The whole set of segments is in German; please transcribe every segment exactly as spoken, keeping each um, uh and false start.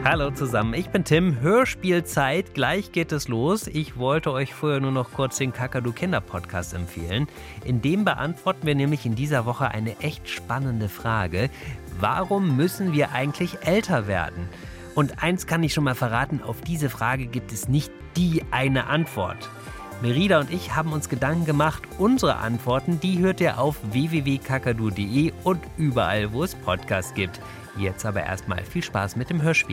Hallo zusammen, ich bin Tim. Hörspielzeit, gleich geht es los. Ich wollte euch vorher nur noch kurz den Kakadu Kinder-Podcast empfehlen. In dem beantworten wir nämlich in dieser Woche eine echt spannende Frage. Warum müssen wir eigentlich älter werden? Und eins kann ich schon mal verraten, auf diese Frage gibt es nicht die eine Antwort. Merida und ich haben uns Gedanken gemacht. Unsere Antworten, die hört ihr auf w w w punkt kakadu punkt d e und überall, wo es Podcasts gibt. Jetzt aber erstmal viel Spaß mit dem Hörspiel.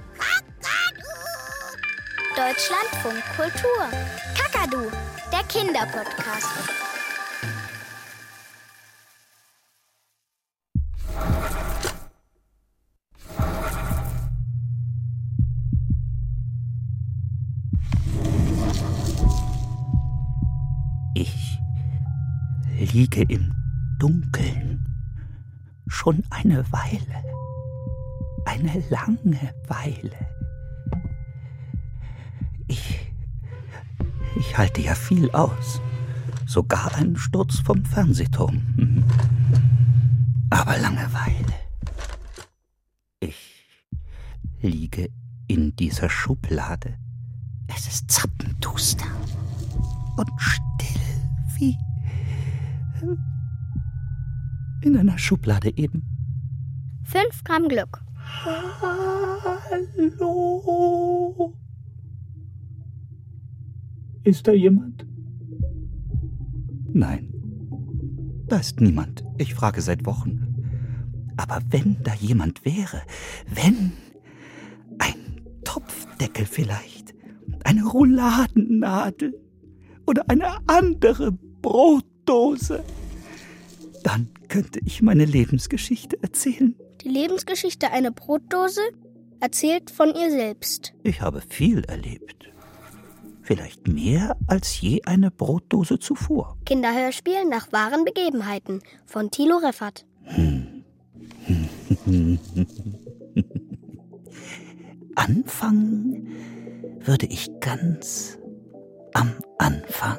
Deutschlandfunk Kultur. Kakadu, der Kinderpodcast. Ich liege im Dunkeln schon eine Weile, eine lange Weile. Ich, ich halte ja viel aus, sogar einen Sturz vom Fernsehturm. Aber Langeweile. Ich liege in dieser Schublade. Es ist zappenduster und still wie in einer Schublade eben. Fünf Gramm Glück. Hallo? Ist da jemand? Nein, da ist niemand. Ich frage seit Wochen. Aber wenn da jemand wäre, wenn ein Topfdeckel vielleicht, eine Rouladennadel oder eine andere Brotdose, dann könnte ich meine Lebensgeschichte erzählen. Die Lebensgeschichte einer Brotdose erzählt von ihr selbst. Ich habe viel erlebt. Vielleicht mehr als je eine Brotdose zuvor. Kinderhörspiel nach wahren Begebenheiten von Thilo Reffert. Hm. Anfangen würde ich ganz am Anfang.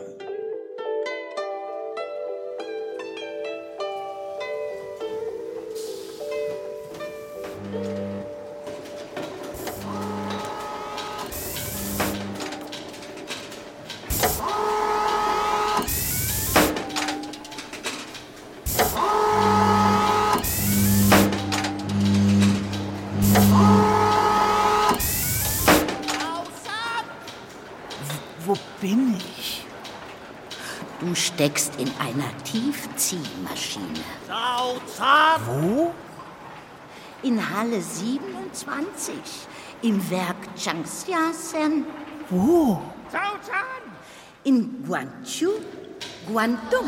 Wo bin ich? Du steckst in einer Tiefziehmaschine. Sauzahn! Wo? In Halle siebenundzwanzig. Im Werk Changxiasen. Wo? Sauzahn! In Guangzhou, Guangdong.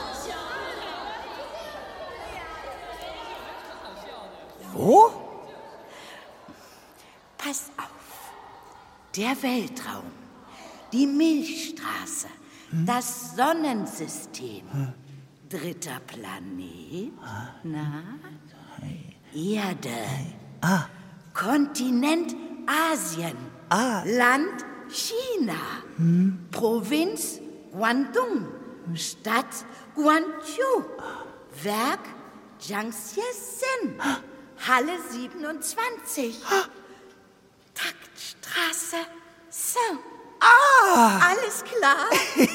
Wo? Pass auf. Der Weltraum. Die Milchstraße, hm? Das Sonnensystem, hm? Dritter Planet, hm? Na, Erde, ah. Kontinent Asien, ah. Land China, hm? Provinz Guangdong, Stadt Guangzhou, Werk Jiangxiesen, Halle siebenundzwanzig, Taktstraße, so. Ah! Alles klar?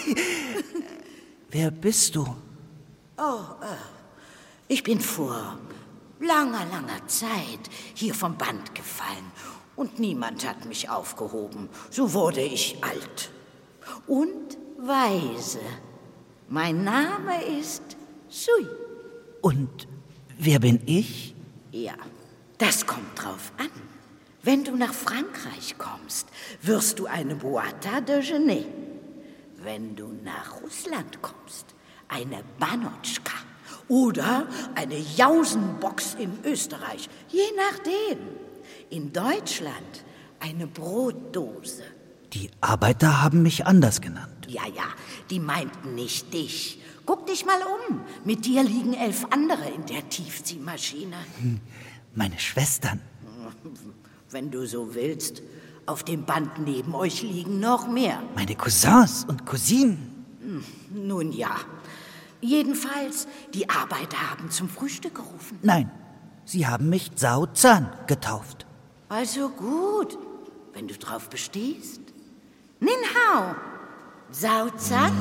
Wer bist du? Oh, äh, ich bin vor langer, langer Zeit hier vom Band gefallen und niemand hat mich aufgehoben. So wurde ich alt und weise. Mein Name ist Sui. Und wer bin ich? Ja, das kommt drauf an. Wenn du nach Frankreich kommst, wirst du eine Boîte de Genet. Wenn du nach Russland kommst, eine Banotschka. Oder eine Jausenbox in Österreich, je nachdem. In Deutschland eine Brotdose. Die Arbeiter haben mich anders genannt. Ja, ja, die meinten nicht dich. Guck dich mal um. Mit dir liegen elf andere in der Tiefziehmaschine. Hm, meine Schwestern. Wenn du so willst. Auf dem Band neben euch liegen noch mehr. Meine Cousins und Cousinen. Nun ja. Jedenfalls, die Arbeiter haben zum Frühstück gerufen. Nein, sie haben mich Zhao Zhan getauft. Also gut, wenn du drauf bestehst. Nin hao, Sauzat.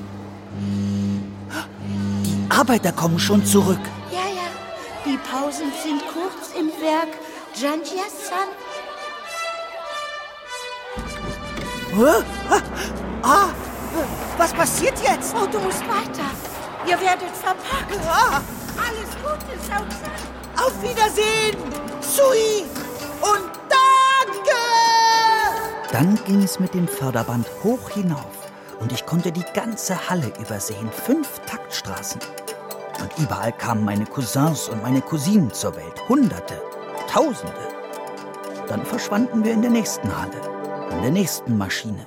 Die Arbeiter kommen schon zurück. Ja, ja, die Pausen sind kurz im Werk. Janjia-san. Ah, was passiert jetzt? Oh, du musst weiter. Ihr werdet verpackt. Ah, Alles Gute, Sauzat. auf Wiedersehen, Sui und danke! Dann ging es mit dem Förderband hoch hinauf und ich konnte die ganze Halle übersehen, fünf Taktstraßen. Und überall kamen meine Cousins und meine Cousinen zur Welt, Hunderte, Tausende. Dann verschwanden wir in der nächsten Halle, in der nächsten Maschine.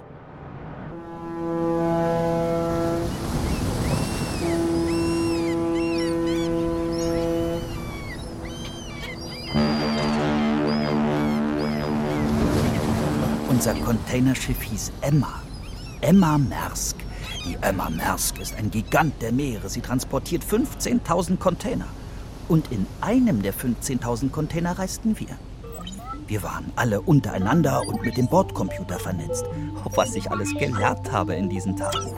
Unser Containerschiff hieß Emma. Emma Maersk. Die Emma Maersk ist ein Gigant der Meere. Sie transportiert fünfzehntausend Container. Und in einem der fünfzehntausend Container reisten wir. Wir waren alle untereinander und mit dem Bordcomputer vernetzt. Auf was ich alles gelernt habe in diesen Tagen.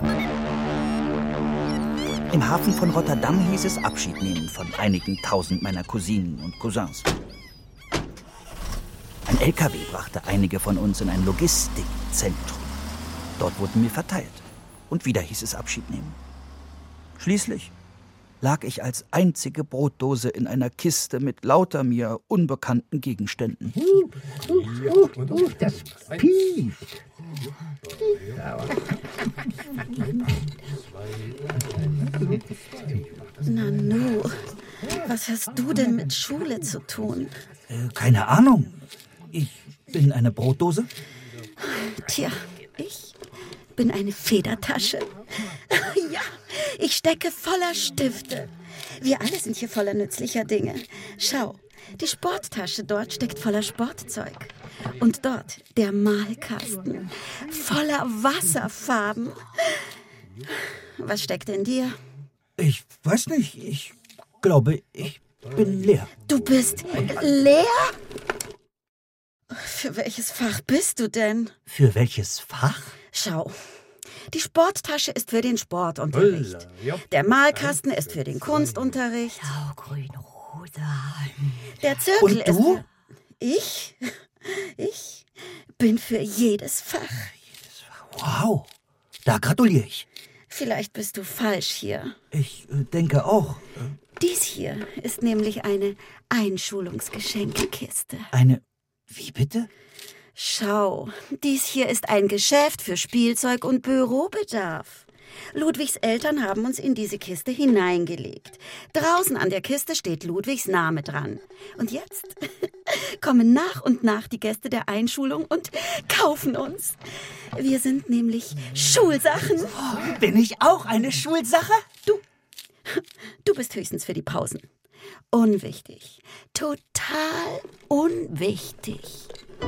Im Hafen von Rotterdam hieß es Abschied nehmen von einigen tausend meiner Cousinen und Cousins. Ein L K W brachte einige von uns in ein Logistikzentrum. Dort wurden wir verteilt. Und wieder hieß es Abschied nehmen. Schließlich lag ich als einzige Brotdose in einer Kiste mit lauter mir unbekannten Gegenständen. Das pieft. Nanu, was hast du denn mit Schule zu tun? Äh, keine Ahnung. Ich bin eine Brotdose. Tja, ich bin eine Federtasche. Ja, ich stecke voller Stifte. Wir alle sind hier voller nützlicher Dinge. Schau, die Sporttasche dort steckt voller Sportzeug. Und dort der Malkasten voller Wasserfarben. Was steckt in dir? Ich weiß nicht. Ich glaube, ich bin leer. Du bist leer? Für welches Fach bist du denn? Für welches Fach? Schau, die Sporttasche ist für den Sportunterricht. Der Malkasten ist für den Kunstunterricht. Der Zirkel Und du? ist für... Ich? Ich bin für jedes Fach. Wow, da gratuliere ich. Vielleicht bist du falsch hier. Ich äh, denke auch. Dies hier ist nämlich eine Einschulungsgeschenkekiste. Eine... Wie bitte? Schau, dies hier ist ein Geschäft für Spielzeug und Bürobedarf. Ludwigs Eltern haben uns in diese Kiste hineingelegt. Draußen an der Kiste steht Ludwigs Name dran. Und jetzt kommen nach und nach die Gäste der Einschulung und kaufen uns. Wir sind nämlich Schulsachen. Oh, bin ich auch eine Schulsache? Du, du bist höchstens für die Pausen. Unwichtig. Total unwichtig.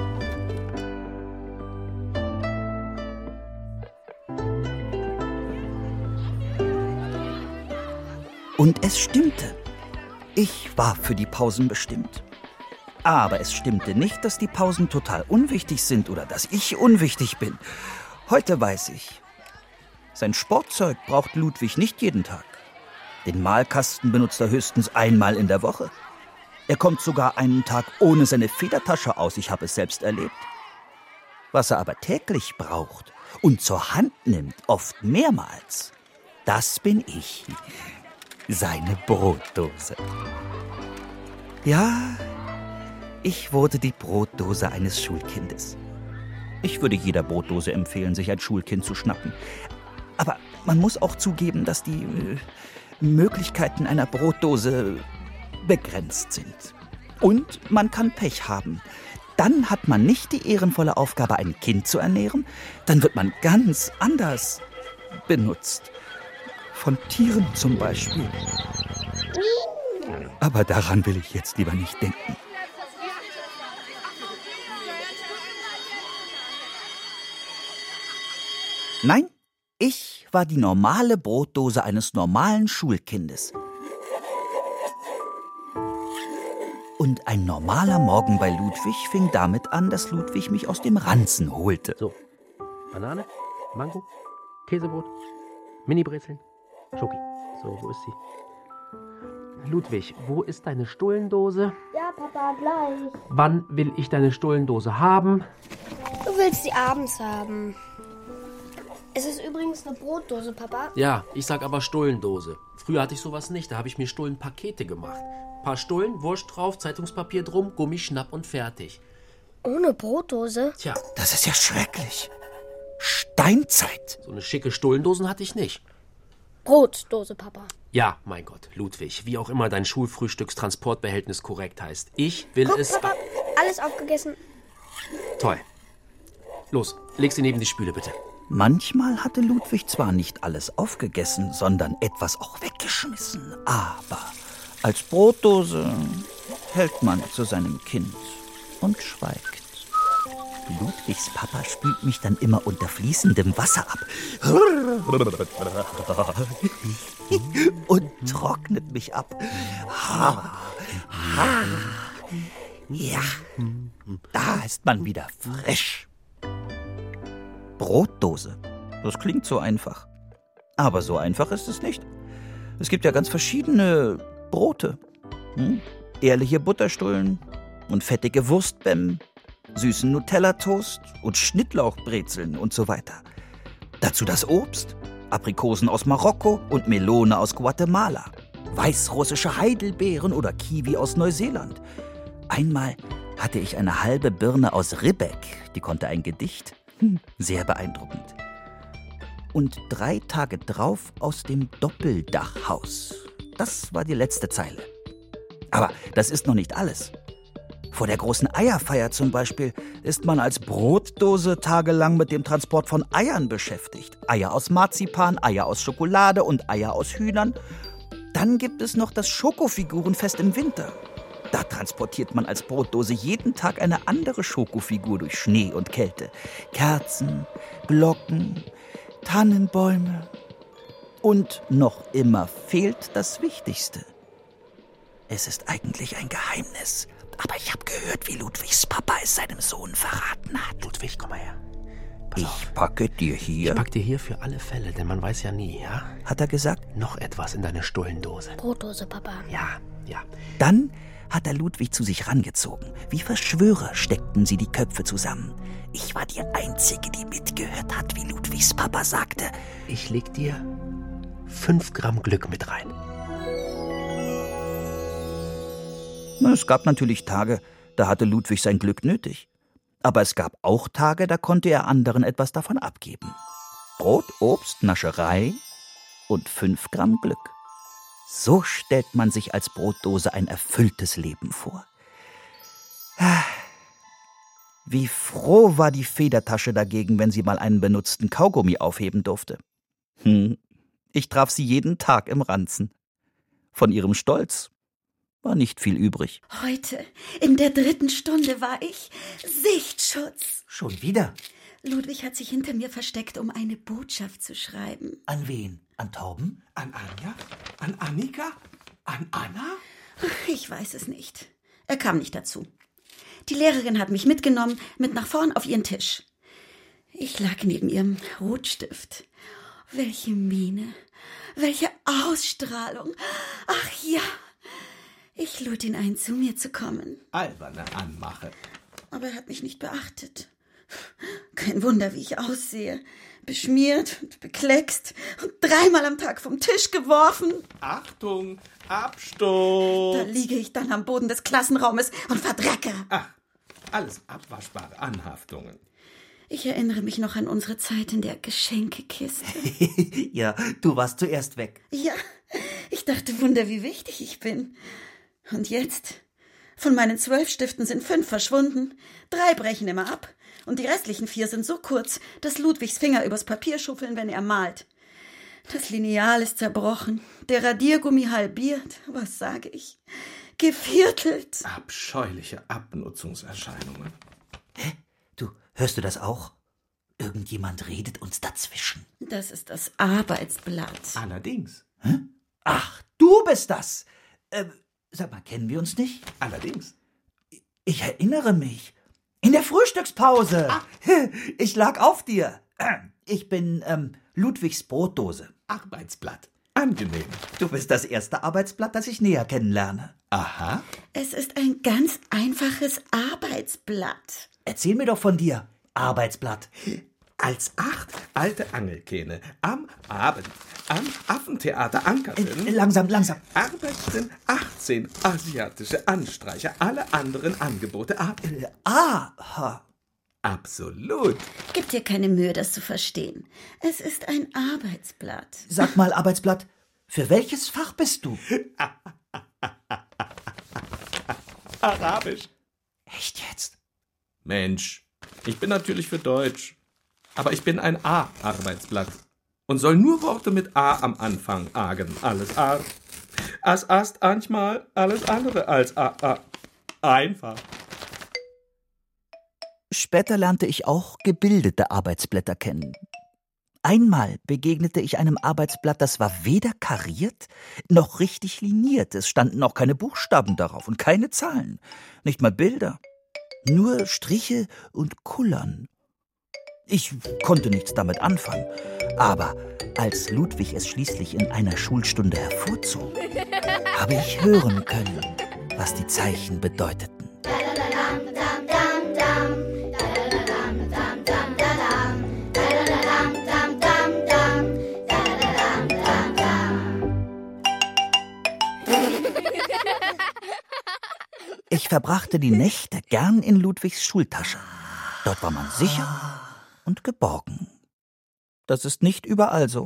Und es stimmte. Ich war für die Pausen bestimmt. Aber es stimmte nicht, dass die Pausen total unwichtig sind oder dass ich unwichtig bin. Heute weiß ich. Sein Sportzeug braucht Ludwig nicht jeden Tag. Den Malkasten benutzt er höchstens einmal in der Woche. Er kommt sogar einen Tag ohne seine Federtasche aus, ich habe es selbst erlebt. Was er aber täglich braucht und zur Hand nimmt, oft mehrmals, das bin ich, seine Brotdose. Ja, ich wurde die Brotdose eines Schulkindes. Ich würde jeder Brotdose empfehlen, sich ein Schulkind zu schnappen. Aber man muss auch zugeben, dass die äh, Möglichkeiten einer Brotdose begrenzt sind. Und man kann Pech haben. Dann hat man nicht die ehrenvolle Aufgabe, ein Kind zu ernähren. Dann wird man ganz anders benutzt. Von Tieren zum Beispiel. Aber daran will ich jetzt lieber nicht denken. Nein, ich war die normale Brotdose eines normalen Schulkindes. Und ein normaler Morgen bei Ludwig fing damit an, dass Ludwig mich aus dem Ranzen holte. So, Banane, Mango, Käsebrot, Mini-Brezeln, Schoki. So, wo ist sie? Ludwig, wo ist deine Stullendose? Ja, Papa, gleich. Wann will ich deine Stullendose haben? Du willst sie abends haben. Es ist übrigens eine Brotdose, Papa. Ja, ich sag aber Stullendose. Früher hatte ich sowas nicht, da habe ich mir Stullenpakete gemacht. Paar Stullen, Wurst drauf, Zeitungspapier drum, Gummi, Schnapp und fertig. Ohne Brotdose? Tja, Das ist ja schrecklich. Steinzeit. so eine schicke Stullendosen hatte ich nicht. Brotdose, Papa. Ja, mein Gott, Ludwig, wie auch immer dein Schulfrühstückstransportbehältnis korrekt heißt. Ich will Guck, es... Papa, alles aufgegessen. Toll. Los, leg sie neben die Spüle, bitte. Manchmal hatte Ludwig zwar nicht alles aufgegessen, sondern etwas auch weggeschmissen. Aber als Brotdose hält man zu seinem Kind und schweigt. Ludwigs Papa spült mich dann immer unter fließendem Wasser ab und trocknet mich ab. Ha, ha. Ja, da ist man wieder frisch. Brotdose. Das klingt so einfach. Aber so einfach ist es nicht. Es gibt ja ganz verschiedene Brote. Hm? Ehrliche Butterstullen und fettige Wurstbämmen, süßen Nutella-Toast und Schnittlauchbrezeln und so weiter. Dazu das Obst, Aprikosen aus Marokko und Melone aus Guatemala, weißrussische Heidelbeeren oder Kiwi aus Neuseeland. Einmal hatte ich eine halbe Birne aus Ribbeck, die konnte ein Gedicht. Hm, sehr beeindruckend. Und drei Tage drauf aus dem Doppeldachhaus. Das war die letzte Zeile. Aber das ist noch nicht alles. Vor der großen Eierfeier zum Beispiel ist man als Brotdose tagelang mit dem Transport von Eiern beschäftigt. Eier aus Marzipan, Eier aus Schokolade und Eier aus Hühnern. Dann gibt es noch das Schokofigurenfest im Winter. Da transportiert man als Brotdose jeden Tag eine andere Schokofigur durch Schnee und Kälte. Kerzen, Glocken, Tannenbäume. Und noch immer fehlt das Wichtigste. Es ist eigentlich ein Geheimnis. Aber ich habe gehört, wie Ludwigs Papa es seinem Sohn verraten hat. Ludwig, komm mal her. Pass auf. Ich packe dir hier. Ich pack dir hier für alle Fälle, denn man weiß ja nie, ja? Hat er gesagt? Noch etwas in deine Stullendose. Brotdose, Papa. Ja, ja. Dann hat er Ludwig zu sich rangezogen. Wie Verschwörer steckten sie die Köpfe zusammen. Ich war die Einzige, die mitgehört hat, wie Ludwigs Papa sagte. Ich leg dir fünf Gramm Glück mit rein. Es gab natürlich Tage, da hatte Ludwig sein Glück nötig. Aber es gab auch Tage, da konnte er anderen etwas davon abgeben. Brot, Obst, Nascherei und fünf Gramm Glück. So stellt man sich als Brotdose ein erfülltes Leben vor. Wie froh war die Federtasche dagegen, wenn sie mal einen benutzten Kaugummi aufheben durfte. Hm, ich traf sie jeden Tag im Ranzen. Von ihrem Stolz war nicht viel übrig. Heute, in der dritten Stunde, war ich Sichtschutz. Schon wieder? Ludwig hat sich hinter mir versteckt, um eine Botschaft zu schreiben. An wen? An Torben? An Anja? An Annika? An Anna? Ich weiß es nicht. Er kam nicht dazu. Die Lehrerin hat mich mitgenommen, mit nach vorn auf ihren Tisch. Ich lag neben ihrem Rotstift. Welche Miene, welche Ausstrahlung. Ach ja, ich lud ihn ein, zu mir zu kommen. Alberne Anmache. Aber er hat mich nicht beachtet. Kein Wunder, wie ich aussehe. Beschmiert und bekleckst und dreimal am Tag vom Tisch geworfen. Achtung, Absturz. Da liege ich dann am Boden des Klassenraumes und verdrecke. Ach, alles abwaschbare Anhaftungen. Ich erinnere mich noch an unsere Zeit in der Geschenkekiste. Ja, du warst zuerst weg. Ja, ich dachte, Wunder, wie wichtig ich bin. Und jetzt? Von meinen zwölf Stiften sind fünf verschwunden, drei brechen immer ab und die restlichen vier sind so kurz, dass Ludwigs Finger übers Papier schuffeln, wenn er malt. Das Lineal ist zerbrochen, der Radiergummi halbiert, was sage ich, geviertelt. Abscheuliche Abnutzungserscheinungen. Hä? Du, hörst du das auch? Irgendjemand redet uns dazwischen. Das ist das Arbeitsblatt. Allerdings. Hä? Ach, du bist das. Äh, Sag mal, kennen wir uns nicht? Allerdings. Ich erinnere mich. In der Frühstückspause. Ah. Ich lag auf dir. Ich bin ähm, Ludwigs Brotdose. Arbeitsblatt. Angenehm. Du bist das erste Arbeitsblatt, das ich näher kennenlerne. Aha. Es ist ein ganz einfaches Arbeitsblatt. Erzähl mir doch von dir, Arbeitsblatt. Als acht alte Angelkähne am Abend am Affentheater Ankersen Äh, langsam, langsam. arbeiteten achtzehn asiatische Anstreicher alle anderen Angebote ab. Äh, aha. Absolut. Gib dir keine Mühe, das zu verstehen. Es ist ein Arbeitsblatt. Sag mal, Arbeitsblatt, für welches Fach bist du? Arabisch. Echt jetzt? Mensch, ich bin natürlich für Deutsch. Aber ich bin ein A-Arbeitsblatt und soll nur Worte mit A am Anfang agen. Alles A. As ast manchmal alles andere als A. A. Einfach. Später lernte ich auch gebildete Arbeitsblätter kennen. Einmal begegnete ich einem Arbeitsblatt, das war weder kariert noch richtig liniert. Es standen auch keine Buchstaben darauf und keine Zahlen. Nicht mal Bilder. Nur Striche und Kullern. Ich konnte nichts damit anfangen. Aber als Ludwig es schließlich in einer Schulstunde hervorzog, habe ich hören können, was die Zeichen bedeuteten. Ich verbrachte die Nächte gern in Ludwigs Schultasche. Dort war man sicher und geborgen. Das ist nicht überall so.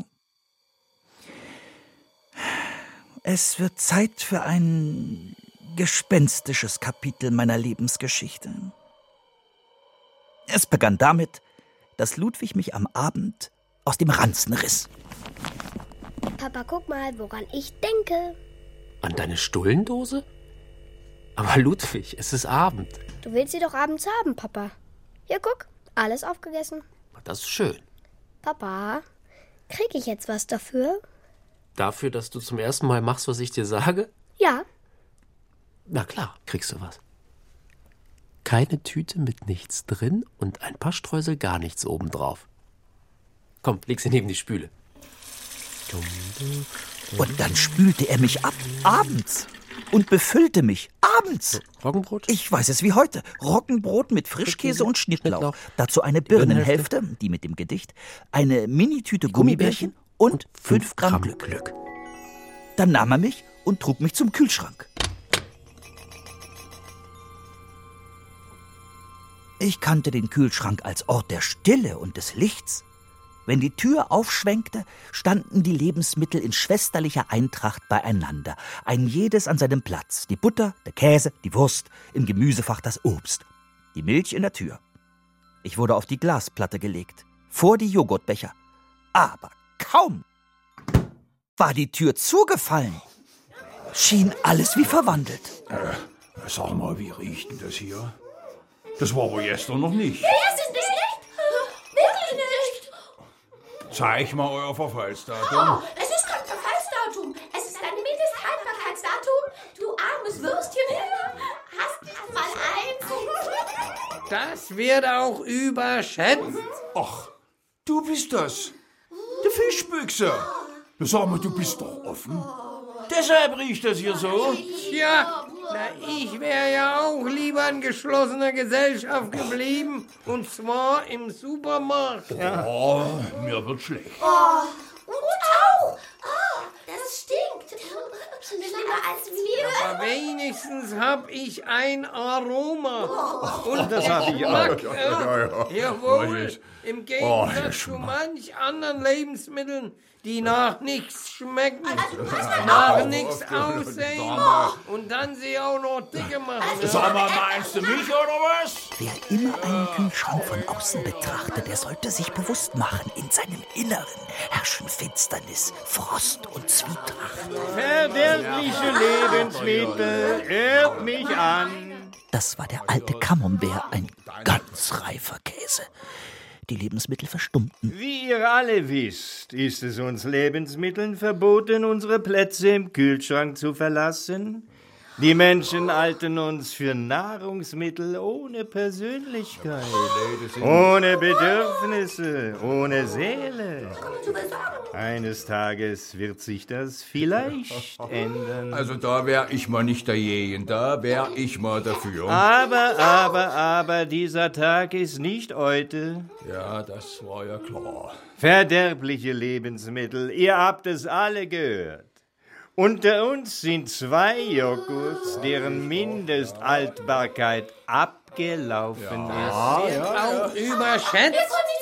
Es wird Zeit für ein gespenstisches Kapitel meiner Lebensgeschichte. Es begann damit, dass Ludwig mich am Abend aus dem Ranzen riss. Papa, guck mal, woran ich denke. An deine Stullendose? Aber Ludwig, es ist Abend. Du willst sie doch abends haben, Papa. Hier, guck, alles aufgegessen. Das ist schön. Papa, krieg ich jetzt was dafür? Dafür, dass du zum ersten Mal machst, was ich dir sage? Ja. Na klar, kriegst du was. Keine Tüte mit nichts drin und ein paar Streusel gar nichts obendrauf. Komm, leg sie neben die Spüle. Und dann spülte er mich ab, abends. Und befüllte mich, abends. Roggenbrot? Ich weiß es wie heute. Roggenbrot mit Frischkäse und Schnittlauch. Dazu eine Birnenhälfte, die mit dem Gedicht, eine Minitüte Gummibärchen und fünf Gramm Glück. Dann nahm er mich und trug mich zum Kühlschrank. Ich kannte den Kühlschrank als Ort der Stille und des Lichts. Wenn die Tür aufschwenkte, standen die Lebensmittel in schwesterlicher Eintracht beieinander. Ein jedes an seinem Platz. Die Butter, der Käse, die Wurst, im Gemüsefach das Obst. Die Milch in der Tür. Ich wurde auf die Glasplatte gelegt, vor die Joghurtbecher. Aber kaum war die Tür zugefallen, schien alles wie verwandelt. Äh, sag mal, wie riecht denn das hier? Das war wohl gestern noch nicht. Das ist nicht echt? Wirklich nicht? Zeig mal euer Verfallsdatum. Oh, es ist kein Verfallsdatum. Es ist ein Mindesthaltbarkeitsdatum. Du armes Würstchen. Hast du mal eins? Das wird auch überschätzt. Ach, du bist das. Der Fischbüchse. Sag mal, du bist doch offen. Deshalb riecht das hier so. Tja, na, ich wäre ja auch lieber in geschlossener Gesellschaft geblieben. Und zwar im Supermarkt. Ja. Oh, mir wird schlecht. Oh, und auch. Oh, das stinkt. Schlimmer als wir. Aber wenigstens hab ich ein Aroma. Oh, Und das hab ich auch. Ja, ja, ja. Jawohl. Oh, Im oh, Gegensatz zu manch anderen Lebensmitteln, die nach nichts schmecken, Also, nach oh, nichts oh, aussehen oh. und dann sie auch noch dicke machen. Sag mal, meinst du mich oder was? Wer immer einen Kühlschrank von außen betrachtet, der sollte sich bewusst machen, in seinem Inneren herrschen Finsternis, Frost und Zwietracht. Verderbliche Lebensmittel, hört mich an. Das war der alte Camembert, ein ganz reifer Käse. Die Lebensmittel verstummten. Wie ihr alle wisst, ist es uns Lebensmitteln verboten, unsere Plätze im Kühlschrank zu verlassen. Die Menschen halten uns für Nahrungsmittel ohne Persönlichkeit, ohne Bedürfnisse, ohne Seele. Eines Tages wird sich das vielleicht ändern. Also da wär ich mal nicht dagegen, da wär ich mal dafür. Aber, aber, aber, dieser Tag ist nicht heute. Ja, das war ja klar. Verderbliche Lebensmittel, ihr habt es alle gehört. Unter uns sind zwei Joghurts, deren Mindestaltbarkeit abgelaufen ja, ist. Ja, ja. Auch überschätzt.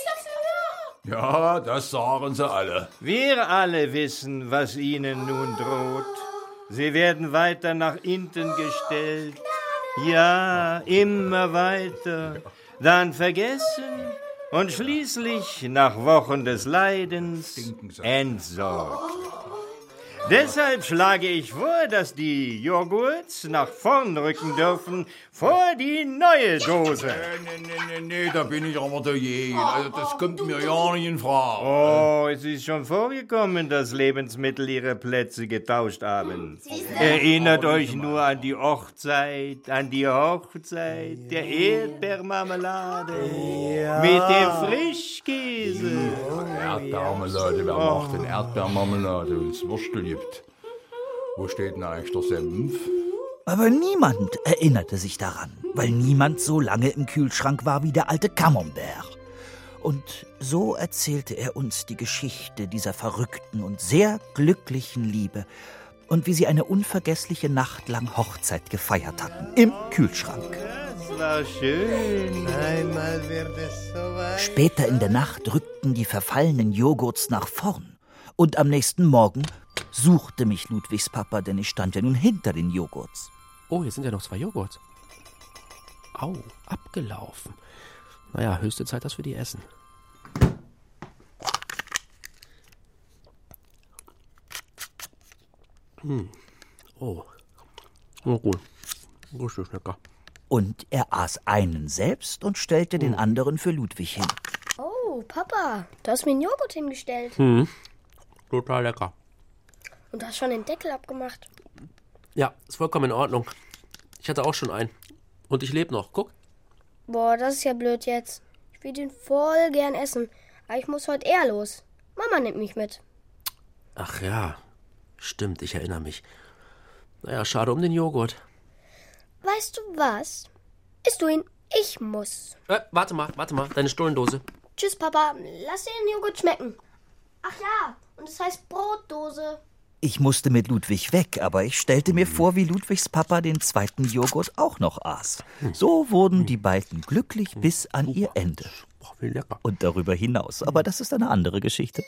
Ja, das sagen sie alle. Wir alle wissen, was ihnen nun droht. Sie werden weiter nach hinten gestellt. Ja, immer weiter. Dann vergessen und schließlich nach Wochen des Leidens entsorgt. Deshalb schlage ich vor, dass die Joghurts nach vorn rücken dürfen vor die neue Dose. Nee, nee, nee, nee, da bin ich aber dagegen. Also das kommt mir ja nicht in Frage. Oh, es ist schon vorgekommen, dass Lebensmittel ihre Plätze getauscht haben. Erinnert euch nur an die Hochzeit, an die Hochzeit der Erdbeermarmelade ja. mit dem Frischkäse. Erdbeermarmelade, wer oh. macht denn Erdbeermarmelade und das Würstel gibt? Wo steht denn eigentlich der Senf? Aber niemand erinnerte sich daran, weil niemand so lange im Kühlschrank war wie der alte Camembert. Und so erzählte er uns die Geschichte dieser verrückten und sehr glücklichen Liebe und wie sie eine unvergessliche Nacht lang Hochzeit gefeiert hatten, im Kühlschrank. Das war schön, einmal wird es soweit. Später in der Nacht rückten die verfallenen Joghurts nach vorn und am nächsten Morgen suchte mich Ludwigs Papa, denn ich stand ja nun hinter den Joghurts. Oh, hier sind ja noch zwei Joghurts. Au, abgelaufen. Naja, höchste Zeit, dass wir die essen. Hm. Oh. Oh, gut. Richtig lecker. Und er aß einen selbst und stellte hm. den anderen für Ludwig hin. Oh, Papa, du hast mir einen Joghurt hingestellt. Hm. Total lecker. Und du hast schon den Deckel abgemacht. Ja, ist vollkommen in Ordnung. Ich hatte auch schon einen. Und ich lebe noch. Guck. Boah, das ist ja blöd jetzt. Ich will den voll gern essen. Aber ich muss heute eher los. Mama nimmt mich mit. Ach ja. Stimmt, ich erinnere mich. Naja, schade um den Joghurt. Weißt du was? Isst du ihn? Ich muss. Äh, warte mal, warte mal. Deine Stullendose. Tschüss, Papa. Lass dir den Joghurt schmecken. Ach ja, und es heißt Brotdose. Ich musste mit Ludwig weg, aber ich stellte mir vor, wie Ludwigs Papa den zweiten Joghurt auch noch aß. So wurden die beiden glücklich bis an ihr Ende. Und darüber hinaus. Aber das ist eine andere Geschichte.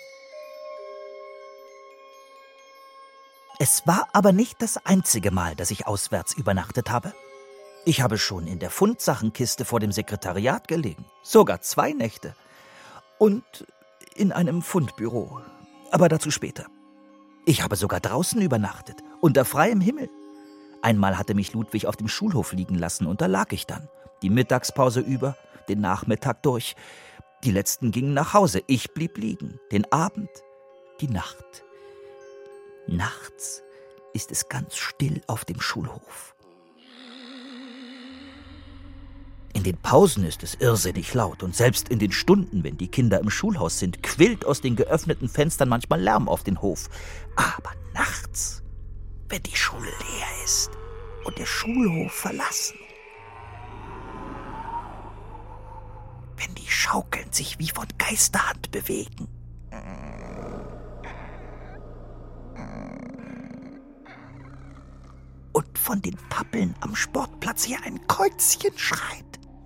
Es war aber nicht das einzige Mal, dass ich auswärts übernachtet habe. Ich habe schon in der Fundsachenkiste vor dem Sekretariat gelegen. Sogar zwei Nächte. Und in einem Fundbüro. Aber dazu später. Ich habe sogar draußen übernachtet, unter freiem Himmel. Einmal hatte mich Ludwig auf dem Schulhof liegen lassen und da lag ich dann. Die Mittagspause über, den Nachmittag durch. Die letzten gingen nach Hause, ich blieb liegen. Den Abend, die Nacht. Nachts ist es ganz still auf dem Schulhof. In den Pausen ist es irrsinnig laut und selbst in den Stunden, wenn die Kinder im Schulhaus sind, quillt aus den geöffneten Fenstern manchmal Lärm auf den Hof. Aber nachts, wenn die Schule leer ist und der Schulhof verlassen, wenn die Schaukeln sich wie von Geisterhand bewegen, und von den Pappeln am Sportplatz her ein Käuzchen schreit.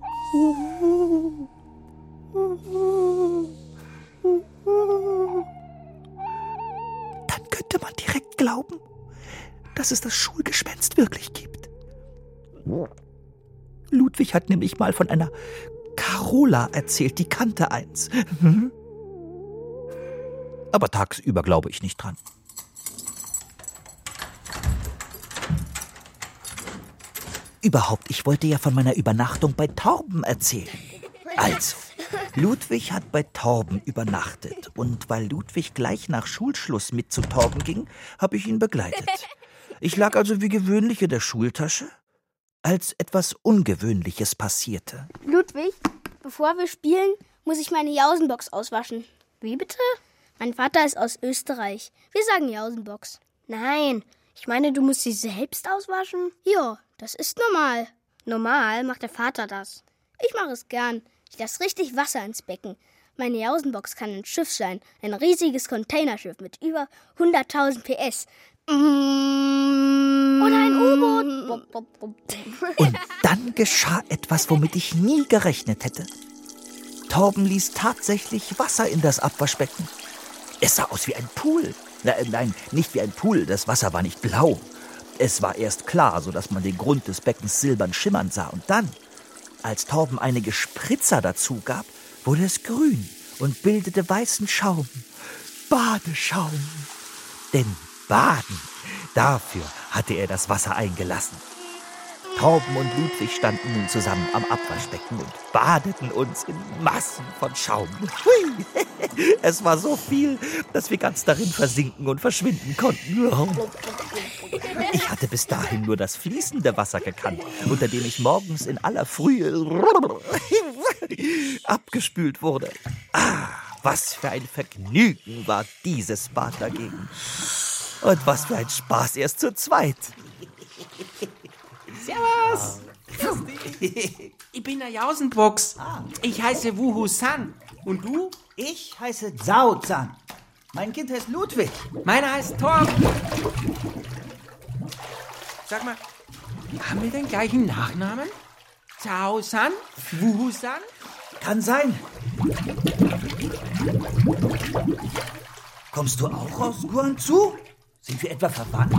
Dann könnte man direkt glauben, dass es das Schulgespenst wirklich gibt. Ludwig hat nämlich mal von einer Carola erzählt, die kannte eins. Aber tagsüber glaube ich nicht dran. Überhaupt, ich wollte ja von meiner Übernachtung bei Torben erzählen. Also, Ludwig hat bei Torben übernachtet. Und weil Ludwig gleich nach Schulschluss mit zu Torben ging, habe ich ihn begleitet. Ich lag also wie gewöhnlich in der Schultasche, als etwas Ungewöhnliches passierte. Ludwig, bevor wir spielen, muss ich meine Jausenbox auswaschen. Wie bitte? Mein Vater ist aus Österreich. Wir sagen Jausenbox. Nein, ich meine, du musst sie selbst auswaschen? Ja, das ist normal. Normal macht der Vater das. Ich mache es gern. Ich lasse richtig Wasser ins Becken. Meine Jausenbox kann ein Schiff sein. Ein riesiges Containerschiff mit über hunderttausend P S. Mm. Oder ein U-Boot. Und dann geschah etwas, womit ich nie gerechnet hätte. Torben ließ tatsächlich Wasser in das Abwaschbecken. Es sah aus wie ein Pool. Na, nein, nicht wie ein Pool, das Wasser war nicht blau. Es war erst klar, sodass man den Grund des Beckens silbern schimmern sah. Und dann, als Torben einige Spritzer dazu gab, wurde es grün und bildete weißen Schaum. Badeschaum. Denn Baden, dafür hatte er das Wasser eingelassen. Torben und Ludwig standen nun zusammen am Abwaschbecken und badeten uns in Massen von Schaum. Hui. Es war so viel, dass wir ganz darin versinken und verschwinden konnten. Ich hatte bis dahin nur das fließende Wasser gekannt, unter dem ich morgens in aller Frühe abgespült wurde. Ah, was für ein Vergnügen war dieses Bad dagegen. Und was für ein Spaß erst zu zweit. Servus! Ich bin der Jausenbox. Ich heiße Wuhu San. Und du? Ich heiße Zhao Zhan. Mein Kind heißt Ludwig. Meiner heißt Torben. Sag mal, haben wir den gleichen Nachnamen? Zhao San? Wuhu San? Kann sein. Kommst du auch aus Guangzhou? Sind wir etwa verwandt?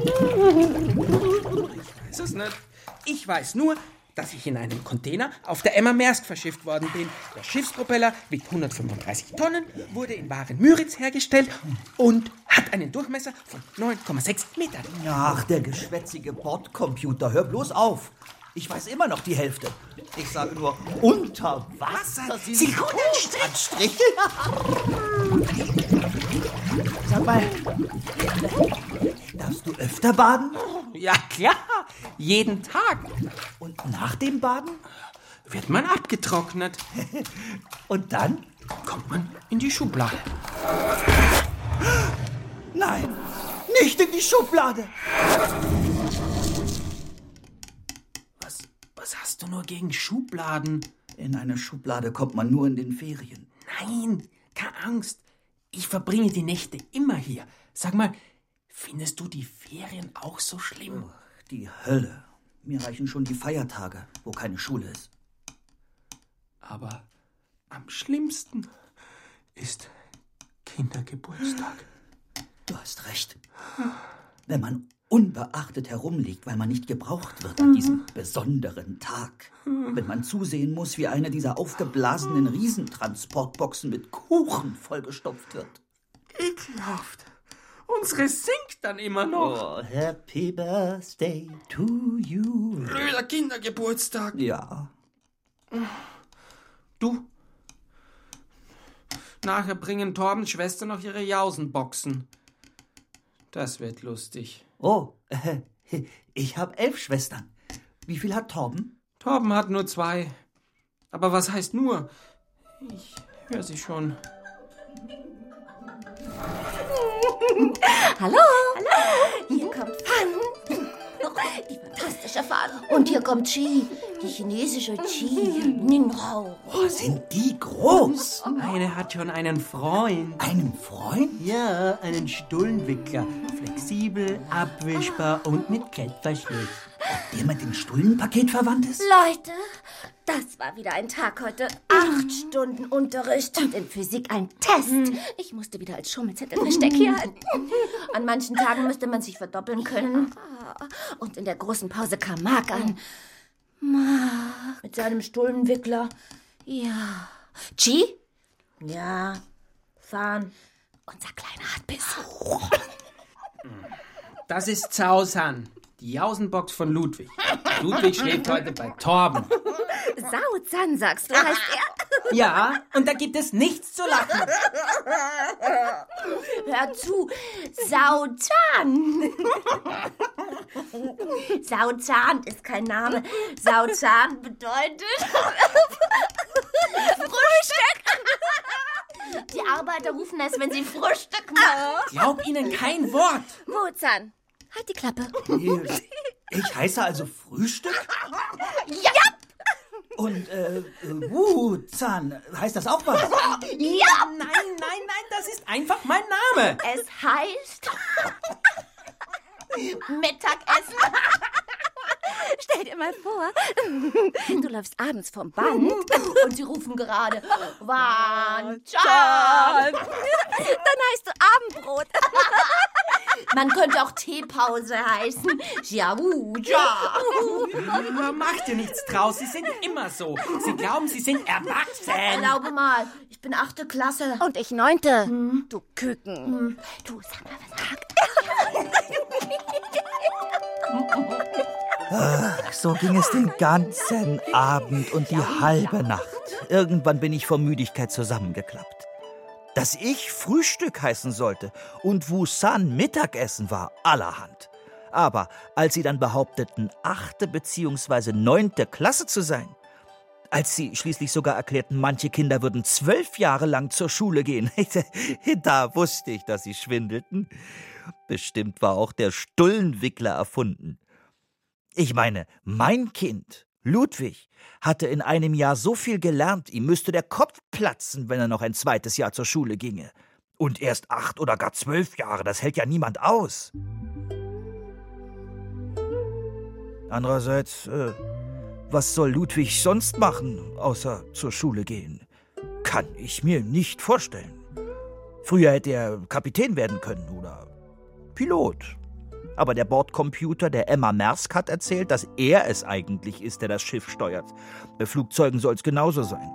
Ich weiß es nicht. Ich weiß nur, dass ich in einem Container auf der Emma Maersk verschifft worden bin. Der Schiffspropeller wiegt hundertfünfunddreißig Tonnen, wurde in Waren-Müritz hergestellt und hat einen Durchmesser von neun Komma sechs Metern. Ach, der geschwätzige Bordcomputer, hör bloß auf. Ich weiß immer noch die Hälfte. Ich sage nur, unter Wasser sind Sekundenstrich. Sag mal, darfst du öfter baden? Ja, klar. Jeden Tag. Und nach dem Baden? Wird man abgetrocknet. Und dann? Kommt man in die Schublade. Nein, nicht in die Schublade. Was, was hast du nur gegen Schubladen? In eine Schublade kommt man nur in den Ferien. Nein, keine Angst. Ich verbringe die Nächte immer hier. Sag mal, findest du die Ferien auch so schlimm? Oh, die Hölle. Mir reichen schon die Feiertage, wo keine Schule ist. Aber am schlimmsten ist Kindergeburtstag. Du hast recht. Wenn man unbeachtet herumliegt, weil man nicht gebraucht wird an diesem besonderen Tag. Wenn man zusehen muss, wie eine dieser aufgeblasenen Riesentransportboxen mit Kuchen vollgestopft wird. Ekelhaft. Unsere singt dann immer noch. Oh, Happy Birthday to you. Blöder Kindergeburtstag. Ja. Du? Nachher bringen Torbens Schwestern noch ihre Jausenboxen. Das wird lustig. Oh, äh, ich habe elf Schwestern. Wie viel hat Torben? Torben hat nur zwei. Aber was heißt nur? Ich höre sie schon. Hallo. Hallo. Hier kommt Fan. Die fantastische Fan. Und hier kommt Chi. Die chinesische Chi. Ninhao. Oh, sind die groß. Eine hat schon einen Freund. Einen Freund? Ja, einen Stullenwickler. Flexibel, abwischbar und mit Klettverschluss. Der mit dem Stullenpaket verwandt ist? Leute, das war wieder ein Tag heute. Acht Stunden Unterricht und in Physik ein Test. Ich musste wieder als Schummelzettel Versteck hier halten. An manchen Tagen müsste man sich verdoppeln können. Und in der großen Pause kam Marc an. Marc mit seinem Stullenwickler. Ja. Chi? Ja. Fan. Unser kleiner Hartbiss. Das ist Zhao San, die Jausenbox von Ludwig. Ludwig schläft heute bei Torben. Zhao Zhan, sagst du, heißt er? Ja, und da gibt es nichts zu lachen. Hör zu, Sauzahn. Sauzahn ist kein Name. Sauzahn bedeutet Frühstück. Die Arbeiter rufen es, wenn sie Frühstück machen. Glaub ihnen kein Wort. Wuzan, halt die Klappe. Ich heiße also Frühstück? Ja. Und, äh, Wuzan, heißt das auch was? Ja. Nein, nein, nein, das ist einfach mein Name. Es heißt Mittagessen. Stell dir mal vor, du läufst abends vom Band und sie rufen gerade Wanchan. Dann heißt du Abendbrot. Man könnte auch Teepause heißen. Jiawu-ja. Mach dir nichts draus, sie sind immer so. Sie glauben, sie sind erwachsen. Erlaube mal, ich bin achte Klasse. Und ich neunte. Hm. Du Küken. Hm. Du, sag mal, was sagt. Ach, so ging es den ganzen Abend und die halbe Nacht. Irgendwann bin ich vor Müdigkeit zusammengeklappt. Dass ich Frühstück heißen sollte und Wuzan Mittagessen war, allerhand. Aber als sie dann behaupteten, achte bzw. neunte Klasse zu sein, als sie schließlich sogar erklärten, manche Kinder würden zwölf Jahre lang zur Schule gehen, da wusste ich, dass sie schwindelten. Bestimmt war auch der Stullenwickler erfunden. Ich meine, mein Kind, Ludwig, hatte in einem Jahr so viel gelernt, ihm müsste der Kopf platzen, wenn er noch ein zweites Jahr zur Schule ginge. Und erst acht oder gar zwölf Jahre, das hält ja niemand aus. Andererseits, äh, was soll Ludwig sonst machen, außer zur Schule gehen? Kann ich mir nicht vorstellen. Früher hätte er Kapitän werden können oder Pilot. Aber der Bordcomputer der Emma Maersk hat erzählt, dass er es eigentlich ist, der das Schiff steuert. Bei Flugzeugen soll es genauso sein.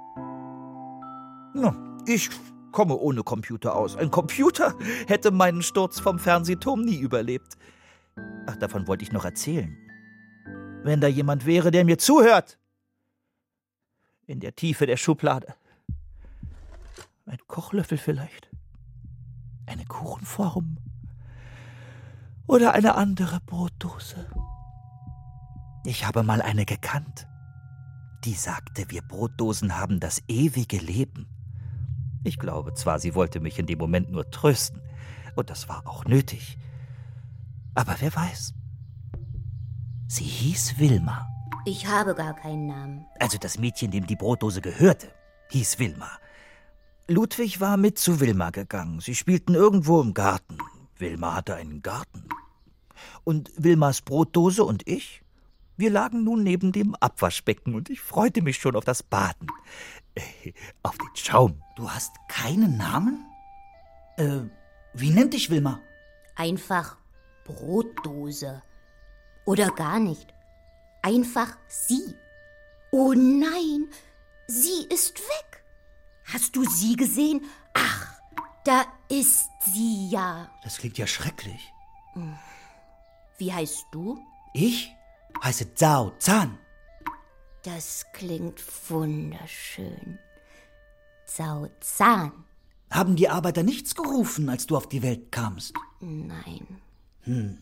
Na, ich komme ohne Computer aus. Ein Computer hätte meinen Sturz vom Fernsehturm nie überlebt. Ach, davon wollte ich noch erzählen. Wenn da jemand wäre, der mir zuhört. In der Tiefe der Schublade. Ein Kochlöffel vielleicht. Eine Kuchenform. Oder eine andere Brotdose. Ich habe mal eine gekannt. Die sagte, wir Brotdosen haben das ewige Leben. Ich glaube zwar, sie wollte mich in dem Moment nur trösten. Und das war auch nötig. Aber wer weiß. Sie hieß Wilma. Ich habe gar keinen Namen. Also das Mädchen, dem die Brotdose gehörte, hieß Wilma. Ludwig war mit zu Wilma gegangen. Sie spielten irgendwo im Garten. Wilma hatte einen Garten. Und Wilmas Brotdose und ich, wir lagen nun neben dem Abwaschbecken und ich freute mich schon auf das Baden. Äh, auf den Schaum. Du hast keinen Namen? Äh, wie nennt dich Wilma? Einfach Brotdose. Oder gar nicht. Einfach sie. Oh nein, sie ist weg. Hast du sie gesehen? Ach, da ist sie ja. Das klingt ja schrecklich. Wie heißt du? Ich heiße Zhao Zhan. Das klingt wunderschön. Zhao Zhan. Haben die Arbeiter nichts gerufen, als du auf die Welt kamst? Nein. Hm.